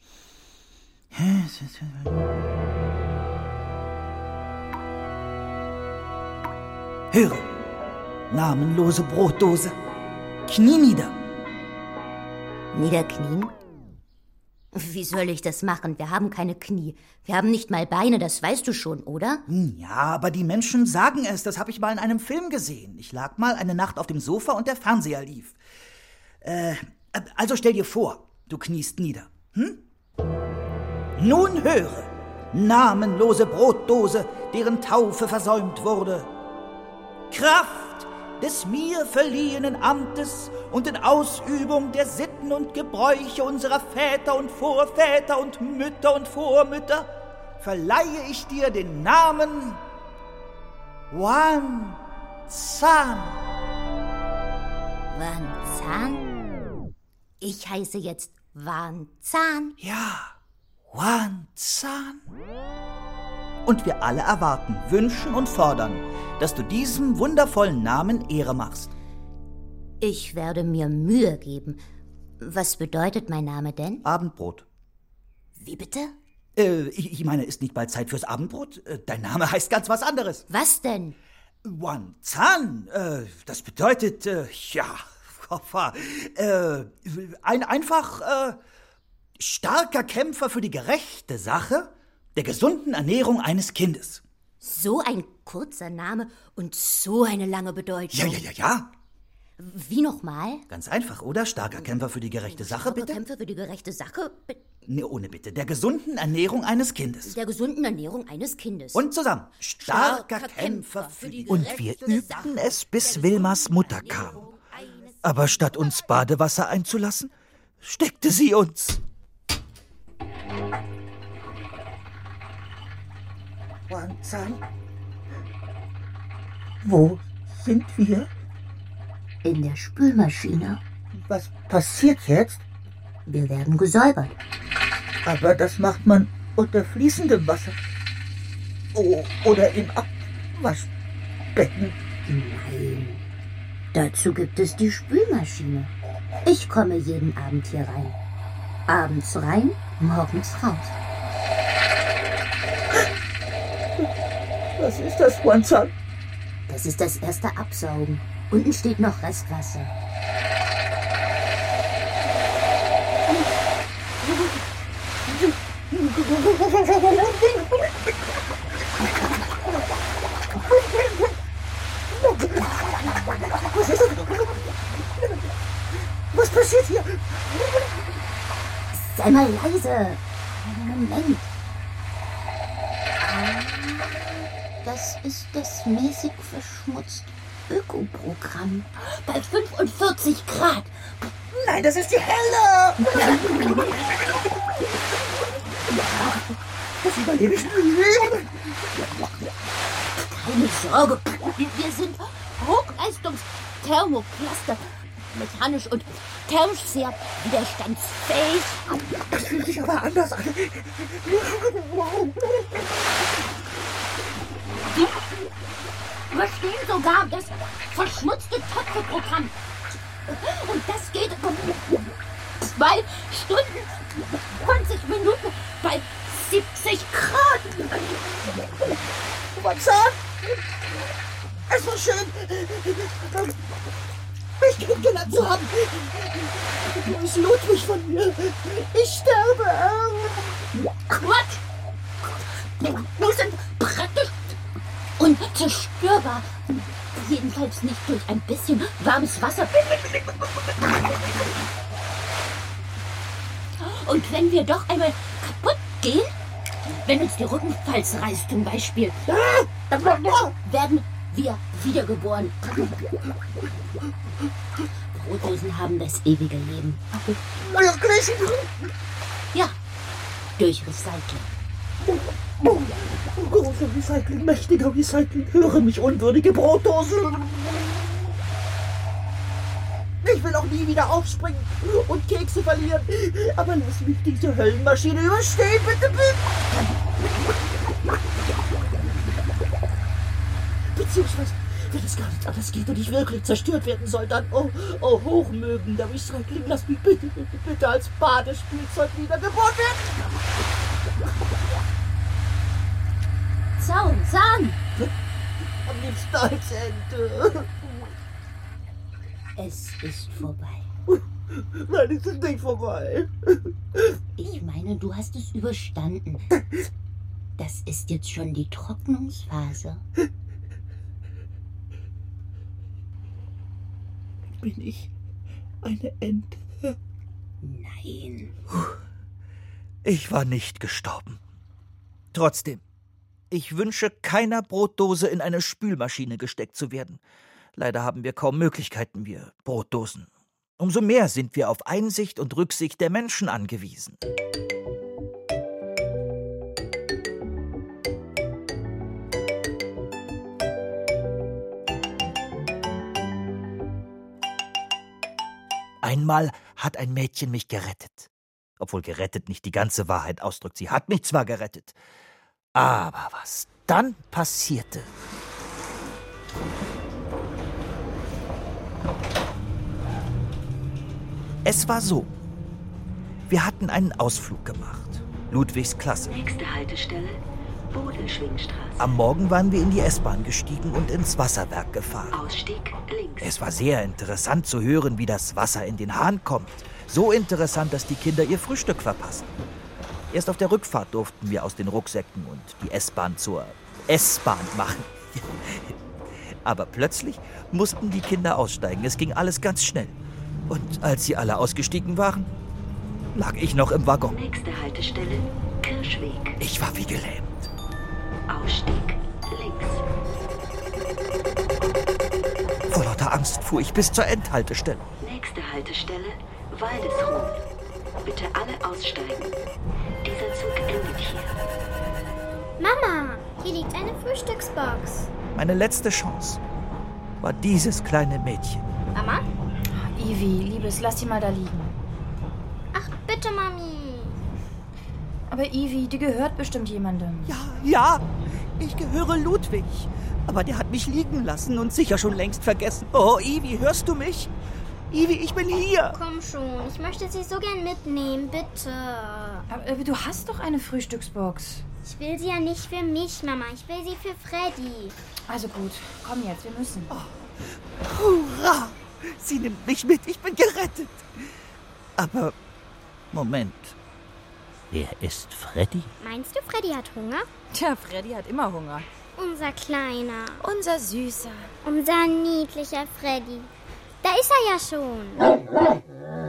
Höre, namenlose Brotdose. Knie nieder. Niederknien? Wie soll ich das machen? Wir haben keine Knie. Wir haben nicht mal Beine, das weißt du schon, oder? Ja, aber die Menschen sagen es. Das habe ich mal in einem Film gesehen. Ich lag mal eine Nacht auf dem Sofa und der Fernseher lief. Äh, also stell dir vor, du kniest nieder. Hm? Nun höre, namenlose Brotdose, deren Taufe versäumt wurde. Kraft des mir verliehenen Amtes und in Ausübung der Sitten und Gebräuche unserer Väter und Vorväter und Mütter und Vormütter verleihe ich dir den Namen Wan Zhan. Wan Zhan? Ich heiße jetzt Wan Zhan. Ja, Wan Zhan. Und wir alle erwarten, wünschen und fordern, dass du diesem wundervollen Namen Ehre machst. Ich werde mir Mühe geben. Was bedeutet mein Name denn? Abendbrot. Wie bitte? Äh, ich, ich meine, ist nicht bald Zeit fürs Abendbrot? Äh, dein Name heißt ganz was anderes. Was denn? Wanzan. Äh, das bedeutet, äh, ja, äh, ein einfach äh, starker Kämpfer für die gerechte Sache der gesunden Ernährung eines Kindes. So ein kurzer Name und so eine lange Bedeutung. Ja, ja, ja, ja. Wie nochmal? Ganz einfach, oder? Starker Kämpfer für die gerechte Sache, Starker bitte? Kämpfer für die gerechte Sache? Bi- Nee, ohne bitte. Der gesunden Ernährung eines Kindes. Der gesunden Ernährung eines Kindes. Und zusammen. Starker, Starker Kämpfer für die gerechte Sache. Und wir übten es, bis Wilmas Mutter kam. Aber statt uns Badewasser einzulassen, steckte sie uns. Wanzan? Wo sind wir? In der Spülmaschine. Was passiert jetzt? Wir werden gesäubert. Aber das macht man unter fließendem Wasser. Oh, oder im Abwaschbecken. Nein. Dazu gibt es die Spülmaschine. Ich komme jeden Abend hier rein. Abends rein, morgens raus. Was ist das, Wanzan? Das ist das erste Absaugen. Unten steht noch Restwasser. Was ist das? Was passiert hier? Sei mal leise. Einen Moment. Das ist das mäßig verschmutzt Ökoprogramm. Bei fünfundvierzig Grad. Nein, das ist die helle. Das überlebe ich nicht. Keine Sorge. Wir sind Hochleistungs-Thermoplaster. Mechanisch und thermisch sehr widerstandsfähig. Das fühlt sich aber anders an. Wir überstehen sogar das verschmutzte Töpferprogramm. Und das geht zwei Stunden, zwanzig Minuten bei siebzig Grad. Wanzan, es war schön, mich kennengelernt zu haben. Es lohnt mich von mir. Ich sterbe. Quatsch! Wir sind praktisch unzerstörbar. Jedenfalls nicht durch ein bisschen warmes Wasser. Und wenn wir doch einmal kaputt gehen, wenn uns die Rückenfalz reißt zum Beispiel, werden wir wiedergeboren. Brotdosen haben das ewige Leben. Ja, durch Recycling. Großer Recycling, mächtiger Recycling, höre mich, unwürdige Brotdose. Ich will auch nie wieder aufspringen und Kekse verlieren. Aber lass mich diese Höllenmaschine überstehen, bitte, bitte. Beziehungsweise, wenn es gar nicht anders geht und ich wirklich zerstört werden soll, dann, oh, oh, hochmögender Recycling, lass mich bitte, bitte, bitte als Badespielzeug wiedergeboren werden. Zaun, Zahn! Am liebsten als Ente. Es ist vorbei. Nein, es ist nicht vorbei. Ich meine, du hast es überstanden. Das ist jetzt schon die Trocknungsphase. Bin ich eine Ente? Nein. Ich war nicht gestorben. Trotzdem, ich wünsche keiner Brotdose in eine Spülmaschine gesteckt zu werden. Leider haben wir kaum Möglichkeiten, wir Brotdosen. Umso mehr sind wir auf Einsicht und Rücksicht der Menschen angewiesen. Einmal hat ein Mädchen mich gerettet. Obwohl gerettet nicht die ganze Wahrheit ausdrückt. Sie hat mich zwar gerettet, Aber was dann passierte... Es war so. Wir hatten einen Ausflug gemacht. Ludwigs Klasse. Nächste Haltestelle, Bodelschwingstraße. Am Morgen waren wir in die S-Bahn gestiegen und ins Wasserwerk gefahren. Ausstieg links. Es war sehr interessant zu hören, wie das Wasser in den Hahn kommt. So interessant, dass die Kinder ihr Frühstück verpassen. Erst auf der Rückfahrt durften wir aus den Rucksäcken und die S-Bahn zur S-Bahn machen. Aber plötzlich mussten die Kinder aussteigen. Es ging alles ganz schnell. Und als sie alle ausgestiegen waren, lag ich noch im Waggon. Nächste Haltestelle, Kirschweg. Ich war wie gelähmt. Ausstieg links. Vor lauter Angst fuhr ich bis zur Endhaltestelle. Nächste Haltestelle, Waldesruh. Bitte alle aussteigen. Dieser Zug endet hier. Mama, hier liegt eine Frühstücksbox. Meine letzte Chance war dieses kleine Mädchen. Mama? Ivi, Liebes, lass die mal da liegen. Ach, bitte, Mami. Aber Ivi, die gehört bestimmt jemandem. Ja, ja, ich gehöre Ludwig. Aber der hat mich liegen lassen und sicher schon längst vergessen. Oh, Ivi, hörst du mich? Ivi, ich bin hier. Komm schon, ich möchte sie so gern mitnehmen, bitte. Aber, aber du hast doch eine Frühstücksbox. Ich will sie ja nicht für mich, Mama. Ich will sie für Freddy. Also gut, komm jetzt, wir müssen. Oh, hurra! Sie nimmt mich mit, ich bin gerettet. Aber, Moment. Wer ist Freddy? Meinst du, Freddy hat Hunger? Tja, Freddy hat immer Hunger. Unser Kleiner. Unser Süßer. Unser niedlicher Freddy. Da ist er ja schon.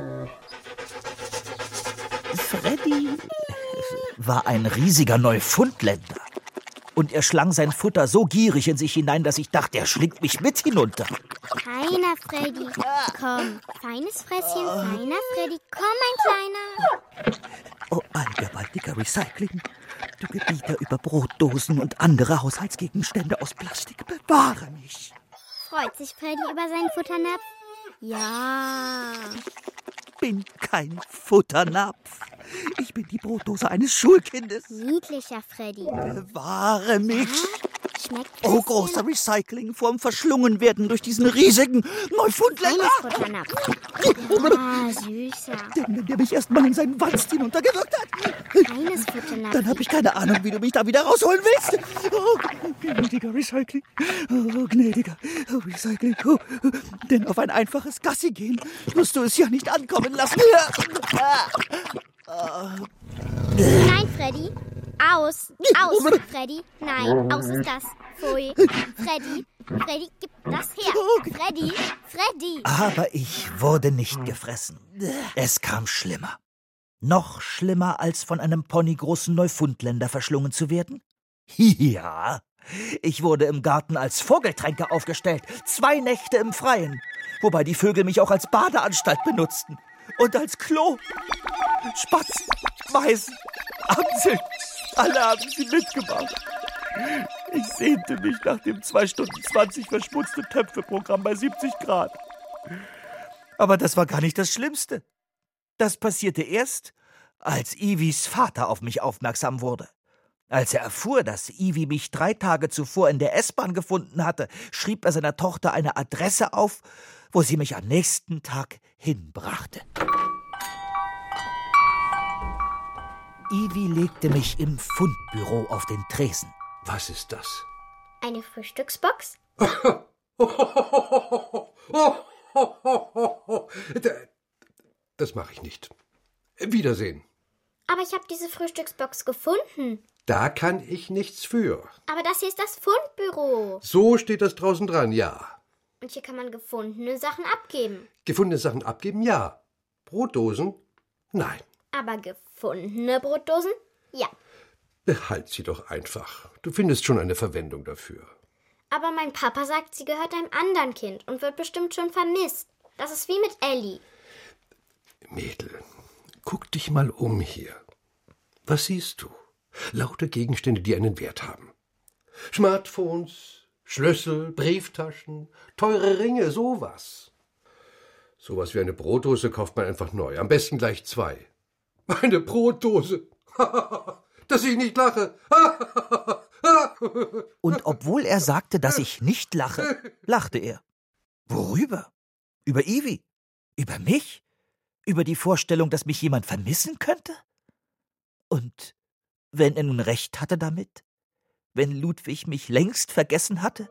Freddy war ein riesiger Neufundländer. Und er schlang sein Futter so gierig in sich hinein, dass ich dachte, er schlingt mich mit hinunter. Feiner Freddy. Komm, feines Fresschen, feiner Freddy. Komm, mein Kleiner. Oh, ein gewaltiger Recycling. Du Gebieter über Brotdosen und andere Haushaltsgegenstände aus Plastik. Bewahre mich. Freut sich Freddy über seinen Futternapf? Ja. Bin kein Futternapf. Ich bin die Brotdose eines Schulkindes. Niedlicher Freddy. Bewahre mich. Schmeckt Oh, großer Recycling vorm Verschlungenwerden durch diesen riesigen Neufundländer. Feines Futternapf. Ah, süßer. Denn wenn der mich erstmal in seinen Wanst hinuntergewirkt hat, Feines Futternapf. dann habe ich keine Ahnung, wie du mich da wieder rausholen willst. Oh, gnädiger Recycling. Oh, gnädiger Recycling. Oh, denn auf ein einfaches Gassi gehen musst du es ja nicht ankommen lassen. Nein, Freddy. Aus. Aus, Freddy. Nein, aus ist das. Pfui. Freddy. Freddy, gib das her. Freddy. Freddy. Aber ich wurde nicht gefressen. Es kam schlimmer. Noch schlimmer, als von einem ponygroßen Neufundländer verschlungen zu werden? Ja, ich wurde im Garten als Vogeltränker aufgestellt. Zwei Nächte im Freien. Wobei die Vögel mich auch als Badeanstalt benutzten. Und als Klo. Spatzen, Meisen, Amseln. Alle haben sie mitgemacht. Ich sehnte mich nach dem zwei Stunden zwanzig verschmutzte Töpfe-Programm bei siebzig Grad. Aber das war gar nicht das Schlimmste. Das passierte erst, als Ivis Vater auf mich aufmerksam wurde. Als er erfuhr, dass Ivi mich drei Tage zuvor in der S-Bahn gefunden hatte, schrieb er seiner Tochter eine Adresse auf, wo sie mich am nächsten Tag hinbrachte. Ivi legte mich im Fundbüro auf den Tresen. Was ist das? Eine Frühstücksbox? Das mache ich nicht. Wiedersehen. Aber ich habe diese Frühstücksbox gefunden. Da kann ich nichts für. Aber das hier ist das Fundbüro. So steht das draußen dran, ja. Und hier kann man gefundene Sachen abgeben. Gefundene Sachen abgeben, ja. Brotdosen? Nein. Aber gefundene Brotdosen? Ja. Behalt sie doch einfach. Du findest schon eine Verwendung dafür. Aber mein Papa sagt, sie gehört einem anderen Kind und wird bestimmt schon vermisst. Das ist wie mit Ellie. Mädel, guck dich mal um hier. Was siehst du? Lauter Gegenstände, die einen Wert haben. Smartphones, Schlüssel, Brieftaschen, teure Ringe, sowas. Sowas wie eine Brotdose kauft man einfach neu. Am besten gleich zwei. Eine Brotdose. dass ich nicht lache. Und obwohl er sagte, dass ich nicht lache, lachte er. Worüber? Über Ivy? Über mich? Über die Vorstellung, dass mich jemand vermissen könnte? Und wenn er nun recht hatte damit? Wenn Ludwig mich längst vergessen hatte?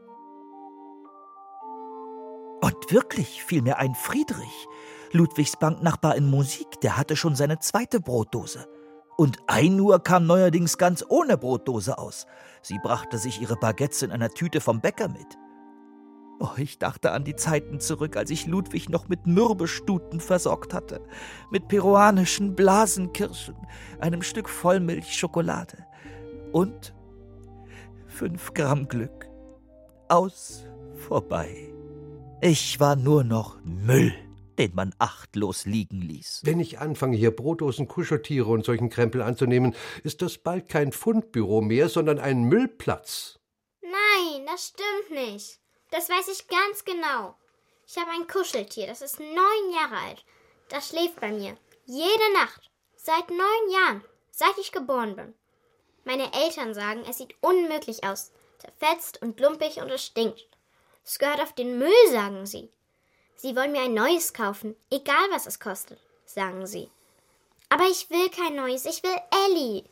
Und wirklich fiel mir ein, Friedrich, Ludwigs Banknachbar in Musik, der hatte schon seine zweite Brotdose. Und Einur kam neuerdings ganz ohne Brotdose aus. Sie brachte sich ihre Baguettes in einer Tüte vom Bäcker mit. Oh, ich dachte an die Zeiten zurück, als ich Ludwig noch mit Mürbestuten versorgt hatte, mit peruanischen Blasenkirschen, einem Stück Vollmilchschokolade und fünf Gramm Glück. Aus, vorbei. Ich war nur noch Müll, den man achtlos liegen ließ. Wenn ich anfange, hier Brotdosen, Kuscheltiere und solchen Krempel anzunehmen, ist das bald kein Fundbüro mehr, sondern ein Müllplatz. Nein, das stimmt nicht. Das weiß ich ganz genau. Ich habe ein Kuscheltier, das ist neun Jahre alt. Das schläft bei mir. Jede Nacht. Seit neun Jahren. Seit ich geboren bin. Meine Eltern sagen, es sieht unmöglich aus. Zerfetzt und lumpig und es stinkt. Es gehört auf den Müll, sagen sie. Sie wollen mir ein neues kaufen, egal was es kostet, sagen sie. Aber ich will kein neues, ich will Elli.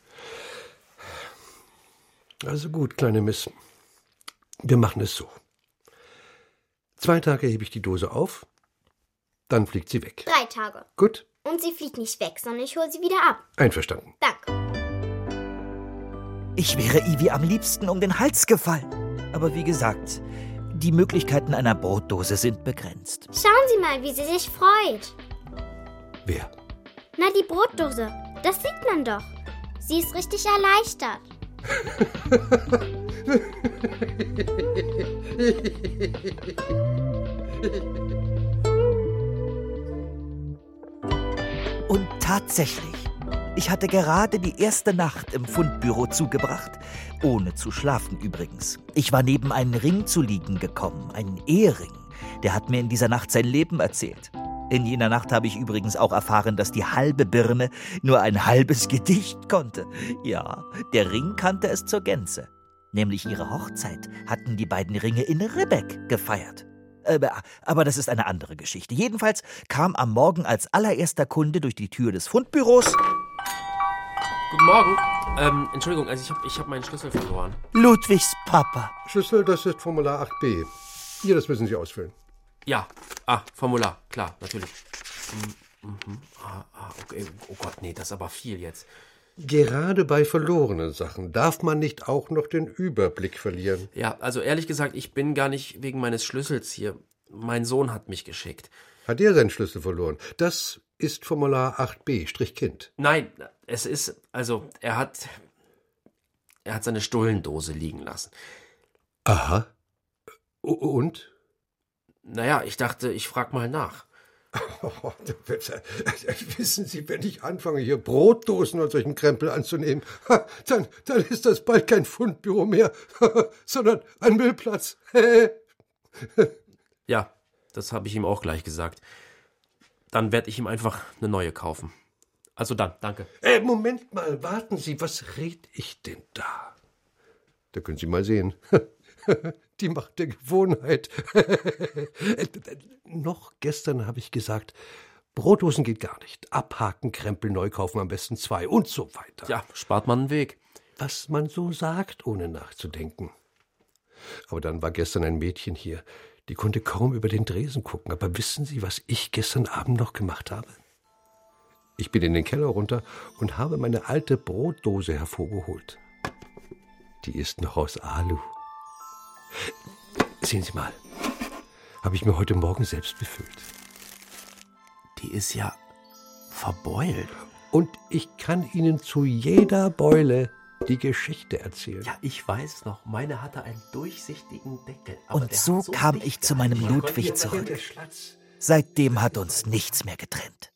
Also gut, kleine Miss. Wir machen es so. Zwei Tage hebe ich die Dose auf, dann fliegt sie weg. Drei Tage. Gut. Und sie fliegt nicht weg, sondern ich hole sie wieder ab. Einverstanden. Danke. Ich wäre Ivy am liebsten um den Hals gefallen. Aber wie gesagt, die Möglichkeiten einer Brotdose sind begrenzt. Schauen Sie mal, wie sie sich freut. Wer? Na, die Brotdose. Das sieht man doch. Sie ist richtig erleichtert. Und tatsächlich, ich hatte gerade die erste Nacht im Fundbüro zugebracht, ohne zu schlafen übrigens. Ich war neben einen Ring zu liegen gekommen, einen Ehering. Der hat mir in dieser Nacht sein Leben erzählt. In jener Nacht habe ich übrigens auch erfahren, dass die halbe Birne nur ein halbes Gedicht konnte. Ja, der Ring kannte es zur Gänze. Nämlich ihre Hochzeit hatten die beiden Ringe in Ribbeck gefeiert. Äh, aber das ist eine andere Geschichte. Jedenfalls kam am Morgen als allererster Kunde durch die Tür des Fundbüros... Guten Morgen. Ähm, Entschuldigung, also ich habe ich hab meinen Schlüssel verloren. Ludwigs Papa. Schlüssel, das ist Formular acht b. Hier, das müssen Sie ausfüllen. Ja, ah, Formular, klar, natürlich. Mhm. Mhm. Ah, ah, okay. Oh Gott, nee, das ist aber viel jetzt. Gerade bei verlorenen Sachen darf man nicht auch noch den Überblick verlieren. Ja, also ehrlich gesagt, ich bin gar nicht wegen meines Schlüssels hier. Mein Sohn hat mich geschickt. Hat er seinen Schlüssel verloren? Das ist Formular acht b, Kind. Nein, es ist, also, er hat, er hat seine Stullendose liegen lassen. Aha. Und? Naja, ich dachte, ich frag mal nach. Oh, wissen Sie, wenn ich anfange, hier Brotdosen und solchen Krempel anzunehmen, dann, dann ist das bald kein Fundbüro mehr, sondern ein Müllplatz. Ja, das habe ich ihm auch gleich gesagt. Dann werde ich ihm einfach eine neue kaufen. Also dann, danke. Äh, Moment mal, warten Sie, was red ich denn da? Da können Sie mal sehen. Die Macht der Gewohnheit. Noch gestern habe ich gesagt, Brotdosen geht gar nicht. Abhaken, Krempel, neu kaufen, am besten zwei und so weiter. Ja, spart man einen Weg. Was man so sagt, ohne nachzudenken. Aber dann war gestern ein Mädchen hier, die konnte kaum über den Dresen gucken. Aber wissen Sie, was ich gestern Abend noch gemacht habe? Ich bin in den Keller runter und habe meine alte Brotdose hervorgeholt. Die ist noch aus Alu. Sehen Sie mal, habe ich mir heute Morgen selbst befüllt. Die ist ja verbeult. Und ich kann Ihnen zu jeder Beule die Geschichte erzählen. Ja, ich weiß noch, meine hatte einen durchsichtigen Deckel. Und so, so kam ich zu meinem Ludwig zurück. Seitdem hat uns nichts mehr getrennt.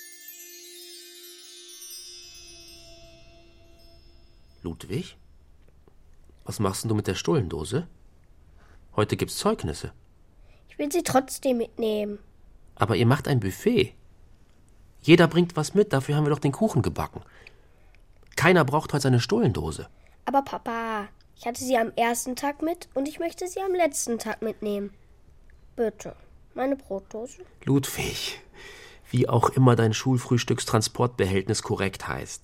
Ludwig? Was machst denn du mit der Stullendose? Heute gibt's Zeugnisse. Ich will sie trotzdem mitnehmen. Aber ihr macht ein Buffet. Jeder bringt was mit, dafür haben wir doch den Kuchen gebacken. Keiner braucht heute seine Stullendose. Aber Papa, ich hatte sie am ersten Tag mit und ich möchte sie am letzten Tag mitnehmen. Bitte, meine Brotdose. Ludwig, wie auch immer dein Schulfrühstückstransportbehältnis korrekt heißt.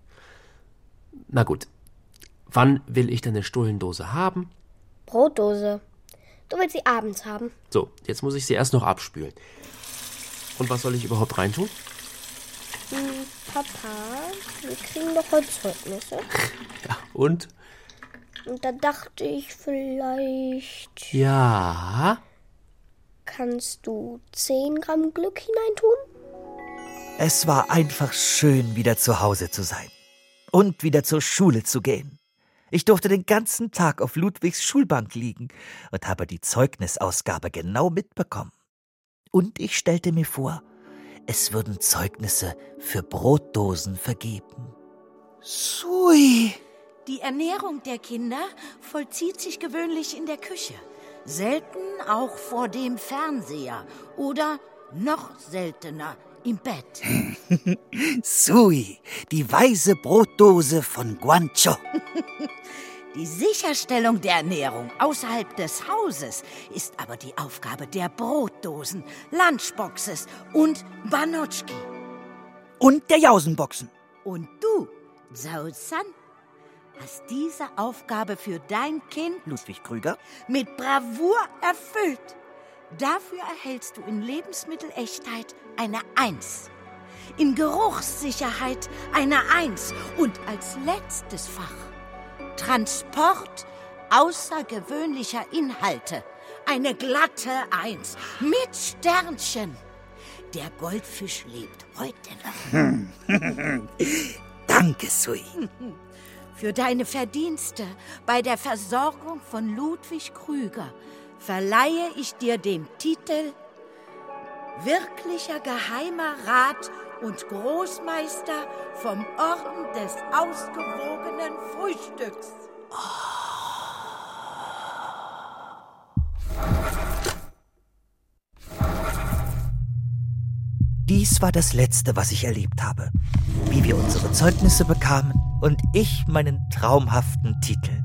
Na gut, wann will ich deine Stullendose haben? Brotdose. Du willst sie abends haben. So, jetzt muss ich sie erst noch abspülen. Und was soll ich überhaupt reintun? Hm, Papa, wir kriegen doch heute Zeugnisse. Ja, und? Und da dachte ich vielleicht... Ja? Kannst du zehn Gramm Glück hineintun? Es war einfach schön, wieder zu Hause zu sein. Und wieder zur Schule zu gehen. Ich durfte den ganzen Tag auf Ludwigs Schulbank liegen und habe die Zeugnisausgabe genau mitbekommen. Und ich stellte mir vor, es würden Zeugnisse für Brotdosen vergeben. Sui! Die Ernährung der Kinder vollzieht sich gewöhnlich in der Küche. Selten auch vor dem Fernseher oder noch seltener im Bett. Sui, die weise Brotdose von Guancho. Die Sicherstellung der Ernährung außerhalb des Hauses ist aber die Aufgabe der Brotdosen, Lunchboxes und Banotschki. Und der Jausenboxen. Und du, Zhao-san, hast diese Aufgabe für dein Kind, Ludwig Krüger, mit Bravour erfüllt. Dafür erhältst du in Lebensmittelechtheit eine Eins, in Geruchssicherheit eine Eins und als letztes Fach Transport außergewöhnlicher Inhalte eine glatte Eins mit Sternchen. Der Goldfisch lebt heute noch. Danke, Sui. Für deine Verdienste bei der Versorgung von Ludwig Krüger verleihe ich dir den Titel Wirklicher Geheimer Rat und Großmeister vom Orden des ausgewogenen Frühstücks. Dies war das Letzte, was ich erlebt habe. Wie wir unsere Zeugnisse bekamen und ich meinen traumhaften Titel.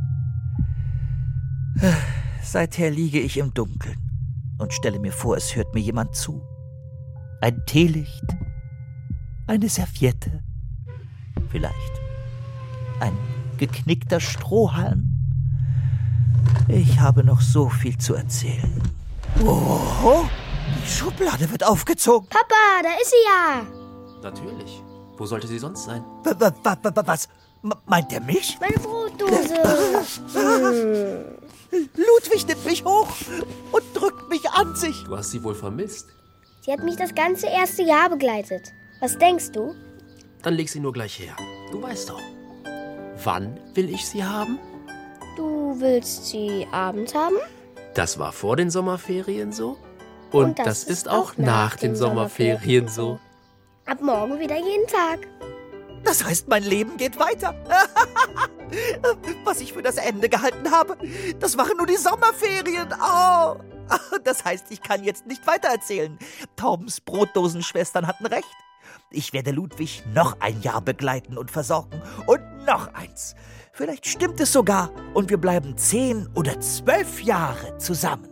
Seither liege ich im Dunkeln und stelle mir vor, es hört mir jemand zu. Ein Teelicht, eine Serviette, vielleicht ein geknickter Strohhalm. Ich habe noch so viel zu erzählen. Oh, die Schublade wird aufgezogen. Papa, da ist sie ja. Natürlich. Wo sollte sie sonst sein? Was? Meint er mich? Meine Brotdose. hm. Ludwig nimmt mich hoch und drückt mich an sich. Du hast sie wohl vermisst. Sie hat mich das ganze erste Jahr begleitet. Was denkst du? Dann leg sie nur gleich her. Du weißt doch. Wann will ich sie haben? Du willst sie abends haben? Das war vor den Sommerferien so. Und, Und das, das ist auch nach, nach den, den Sommerferien, Sommerferien so. Ab morgen wieder jeden Tag. Das heißt, mein Leben geht weiter. Was ich für das Ende gehalten habe, das waren nur die Sommerferien. Oh. Das heißt, ich kann jetzt nicht weitererzählen. Taubens Brotdosenschwestern hatten recht. Ich werde Ludwig noch ein Jahr begleiten und versorgen. Und noch eins. Vielleicht stimmt es sogar und wir bleiben zehn oder zwölf Jahre zusammen.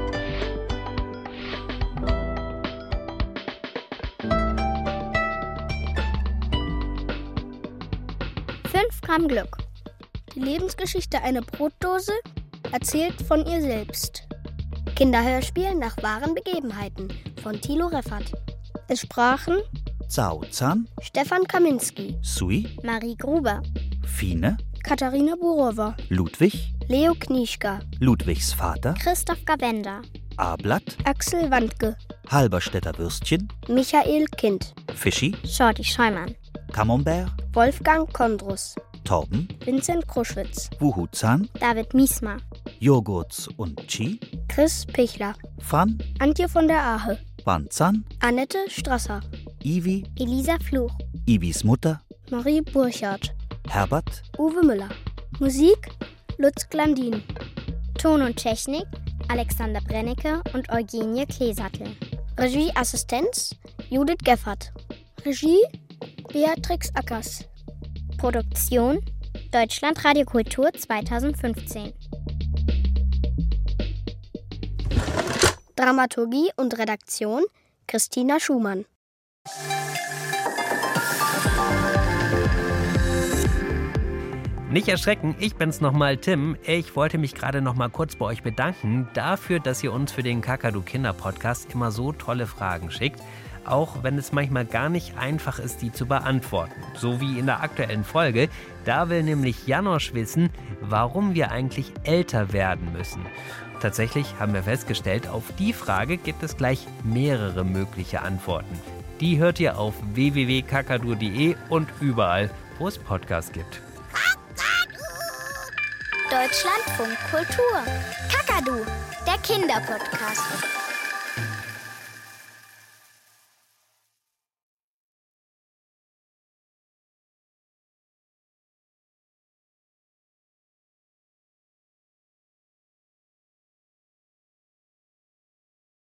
Fünf Gramm Glück. Die Lebensgeschichte einer Brotdose, erzählt von ihr selbst. Kinderhörspiel nach wahren Begebenheiten von Thilo Reffert. Es sprachen Zhao-san, Stefan Kaminski, Sui, Marie Gruber, Fine, Katharina Burowa, Ludwig, Leo Knieschka, Ludwigs Vater, Christoph Gawenda, A-Blatt, Axel Wandke, Halberstädter Würstchen, Michael Kind, Fischi, Shorty Scheumann, Camembert, Wolfgang Kondrus, Torben, Vincent Kruschwitz, Wuhu-zahn, David Miesmer, Joghurts und Chi, Chris Pichler, Fan, Antje von der Ahe, Wanzan, Annette Strasser, Ivi, Elisa Fluch, Ivis Mutter, Marie Burchardt, Herbert, Uwe Müller. Musik Lutz Glandin. Ton und Technik Alexander Brennecke und Eugenie Kleesattel. Regieassistenz Judith Geffert. Regie Beatrix Ackers. Produktion Deutschland Radio Kultur zweitausendfünfzehn. Dramaturgie und Redaktion Christina Schumann. Nicht erschrecken, ich bin's nochmal, Tim. Ich wollte mich gerade nochmal kurz bei euch bedanken dafür, dass ihr uns für den Kakadu-Kinder-Podcast immer so tolle Fragen schickt, auch wenn es manchmal gar nicht einfach ist, die zu beantworten. So wie in der aktuellen Folge. Da will nämlich Janosch wissen, warum wir eigentlich älter werden müssen. Tatsächlich haben wir festgestellt, auf die Frage gibt es gleich mehrere mögliche Antworten. Die hört ihr auf w w w punkt kakadu punkt d e und überall, wo es Podcasts gibt. Deutschlandfunk Kultur. Kakadu, der Kinderpodcast.